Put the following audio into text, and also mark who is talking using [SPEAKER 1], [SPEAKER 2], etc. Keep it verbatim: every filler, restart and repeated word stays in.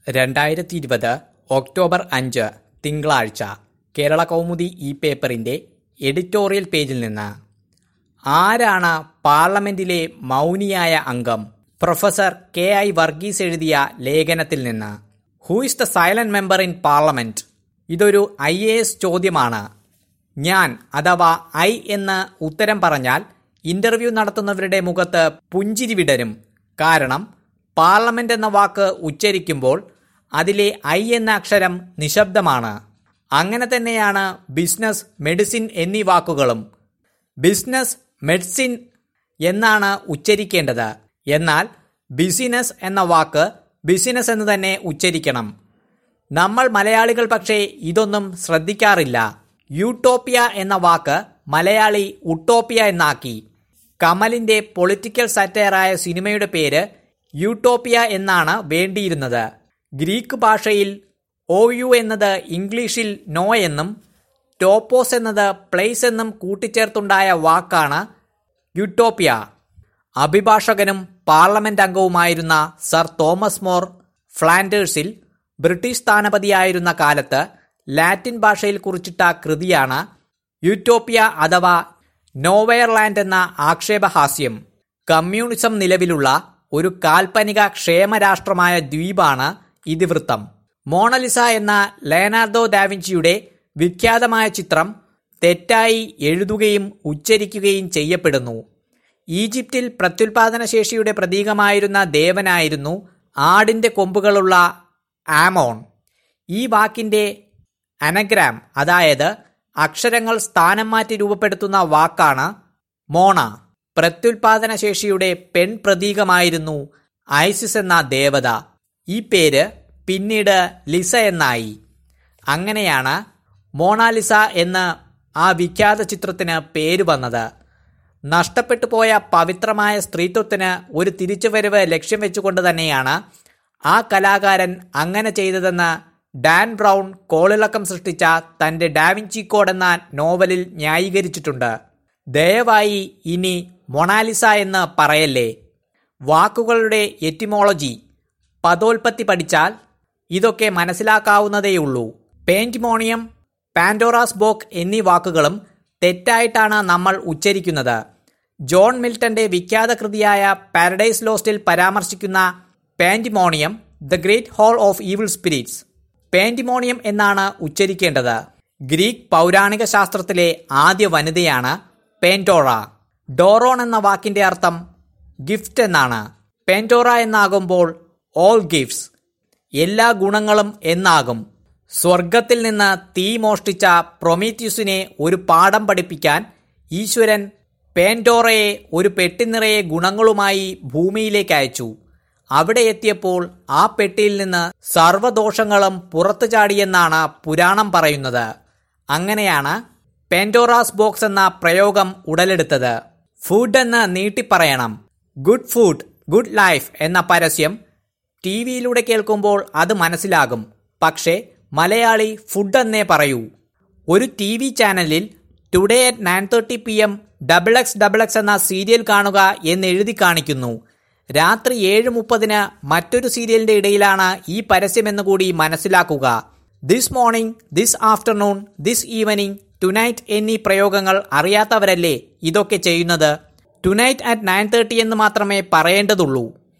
[SPEAKER 1] രണ്ടായിരത്തി ഇരുപത് ഒക്ടോബർ അഞ്ച് തിങ്കളാഴ്ച കേരള കൗമുദി ഈ പേപ്പറിന്റെ എഡിറ്റോറിയൽ പേജിൽ നിന്ന് ആരാണ് പാർലമെന്റിലെ മൗനിയായ അംഗം? പ്രൊഫസർ കെ ഐ വർഗീസ് എഴുതിയ ലേഖനത്തിൽ നിന്ന്. Who is the silent member in parliament? ഇതൊരു ഐ എ എസ് ചോദ്യമാണ്. ഞാൻ അഥവാ ഐ എന്ന് ഉത്തരം പറഞ്ഞാൽ ഇന്റർവ്യൂ നടത്തുന്നവരുടെ മുഖത്ത് പുഞ്ചിരി വിടരും. കാരണം പാർലമെന്റ് എന്ന വാക്ക് ഉച്ചരിക്കുമ്പോൾ അതിലെ ഐ എന്ന അക്ഷരം നിശബ്ദമാണ്. അങ്ങനെ തന്നെയാണ് ബിസിനസ്, മെഡിസിൻ എന്നീ വാക്കുകളും. ബിസിനസ്, മെഡിസിൻ എന്നാണ് ഉച്ചരിക്കേണ്ടത്. എന്നാൽ ബിസിനസ് എന്ന വാക്ക് ബിസിനസ് എന്ന് തന്നെ ഉച്ചരിക്കണം. നമ്മൾ മലയാളികൾ പക്ഷേ ഇതൊന്നും ശ്രദ്ധിക്കാറില്ല. യൂട്ടോപ്യ എന്ന വാക്ക് മലയാളി ഉട്ടോപ്യ എന്നാക്കി. കമലിന്റെ പൊളിറ്റിക്കൽ സറ്റയറായ സിനിമയുടെ പേര് യൂട്ടോപ്യ എന്നാണ് വേണ്ടിയിരുന്നത്. ഗ്രീക്ക് ഭാഷയിൽ ഓയു എന്നത് ഇംഗ്ലീഷിൽ നോ എന്നും ടോപ്പോസ് എന്നത് പ്ലേസ് എന്നും കൂട്ടിച്ചേർത്തുണ്ടായ വാക്കാണ് യൂട്ടോപ്യ. അഭിഭാഷകനും പാർലമെന്റ് അംഗവുമായിരുന്ന സർ തോമസ് മോർ ഫ്ലാൻഡേഴ്സിൽ ബ്രിട്ടീഷ് സ്ഥാനപതിയായിരുന്ന കാലത്ത് ലാറ്റിൻ ഭാഷയിൽ കുറിച്ചിട്ട കൃതിയാണ് യൂട്ടോപ്യ അഥവാ നോവെയർലാൻഡ് എന്ന ആക്ഷേപഹാസ്യം. കമ്മ്യൂണിസം നിലവിലുള്ള ഒരു കാൽപ്പനിക ക്ഷേമരാഷ്ട്രമായ ദ്വീപാണ് ഇതിവൃത്തം. മോണലിസ എന്ന ലയനാർഡോ ഡാവിഞ്ചിയുടെ വിഖ്യാതമായ ചിത്രം തെറ്റായി എഴുതുകയും ഉച്ചരിക്കുകയും ചെയ്യപ്പെടുന്നു. ഈജിപ്തിൽ പ്രത്യുൽപാദന ശേഷിയുടെ പ്രതീകമായിരുന്ന ദേവനായിരുന്നു ആടിന്റെ കൊമ്പുകളുള്ള ആമോൺ. ഈ വാക്കിന്റെ അനഗ്രാം, അതായത് അക്ഷരങ്ങൾ സ്ഥാനം മാറ്റി രൂപപ്പെടുത്തുന്ന വാക്കാണ് മോണ. പ്രത്യുൽപാദന ശേഷിയുടെ പെൺ പ്രതീകമായിരുന്നു ഐസിസ് എന്ന ദേവത. ഈ പേര് പിന്നീട് ലിസ എന്നായി. അങ്ങനെയാണ് മോണാലിസ എന്ന് ആ വിഖ്യാത ചിത്രത്തിന് പേര് വന്നത്. നഷ്ടപ്പെട്ടു പോയ പവിത്രമായ സ്ത്രീത്വത്തിന് ഒരു തിരിച്ചുവരവ് ലക്ഷ്യം വെച്ചുകൊണ്ട് തന്നെയാണ് ആ കലാകാരൻ അങ്ങനെ ചെയ്തതെന്ന് ഡാൻ ബ്രൗൺ കോളിളക്കം സൃഷ്ടിച്ച തന്റെ ഡാവിഞ്ചി കോഡ് എന്ന നോവലിൽ ന്യായീകരിച്ചിട്ടുണ്ട്. ദയവായി ഇനി മൊണാലിസ എന്ന് പറയല്ലേ. വാക്കുകളുടെ എറ്റിമോളജി, പദോൽപത്തി പഠിച്ചാൽ ഇതൊക്കെ മനസ്സിലാക്കാവുന്നതേയുള്ളൂ. പെയിന്റ്മോണിയം, പാൻഡോറാസ് ബോക്ക് എന്നീ വാക്കുകളും തെറ്റായിട്ടാണ് നമ്മൾ ഉച്ചരിക്കുന്നത്. ജോൺ മിൽട്ടന്റെ വിഖ്യാത കൃതിയായ പാരഡൈസ് ലോസ്റ്റിൽ പരാമർശിക്കുന്ന pandemonium, the great hall of evil spirits, pandemonium എന്നാണ് ഉച്ചരിക്കേണ്ടത്. ഗ്രീക്ക് പൗരാണിക ശാസ്ത്രത്തിലെ ആദ്യ വനിതയാണ് പെൻറ്റോറ. ഡോറോൺ എന്ന വാക്കിന്റെ അർത്ഥം ഗിഫ്റ്റ് എന്നാണ്. പെൻറ്റോറ എന്നാകുമ്പോൾ ഓൾ ഗിഫ്റ്റ്സ്, എല്ലാ ഗുണങ്ങളും എന്നാകും. സ്വർഗത്തിൽ നിന്ന് തീ മോഷ്ടിച്ച പ്രൊമീത്യൂസിനെ ഒരു പാഠം പഠിപ്പിക്കാൻ ഈശ്വരൻ പെൻറ്റോറയെ ഒരു പെട്ടിനിറയെ ഗുണങ്ങളുമായി ഭൂമിയിലേക്ക് അയച്ചു. അവിടെ എത്തിയപ്പോൾ ആ പെട്ടിയിൽ നിന്ന് സർവ്വദോഷങ്ങളും പുറത്തു ചാടിയെന്നാണ് പുരാണം പറയുന്നത്. അങ്ങനെയാണ് പെൻഡോറാസ് ബോക്സ് എന്ന പ്രയോഗം ഉടലെടുത്തത്. ഫുഡ് എന്ന് നീട്ടിപ്പറയണം. ഗുഡ് ഫുഡ്, ഗുഡ് ലൈഫ് എന്ന പരസ്യം ടി വിയിലൂടെ കേൾക്കുമ്പോൾ അത് മനസ്സിലാകും. പക്ഷേ മലയാളി ഫുഡ് എന്നേ പറയൂ. ഒരു ടി വി ചാനലിൽ today at nine thirty P M double X double X എന്ന സീരിയൽ കാണുക എന്ന് എഴുതി കാണിക്കുന്നു. രാത്രി ഏഴ് മുപ്പതിന് മറ്റൊരു സീരിയലിന്റെ ഇടയിലാണ് ഈ പരസ്യമെന്ന് കൂടി മനസ്സിലാക്കുക. This morning, this afternoon, this evening, tonight എന്നീ പ്രയോഗങ്ങൾ അറിയാത്തവരല്ലേ ഇതൊക്കെ ചെയ്യുന്നത്. ടുനൈറ്റ് അറ്റ് നയൻ തേർട്ടി എന്ന് മാത്രമേ പറയേണ്ടതുള്ളൂ.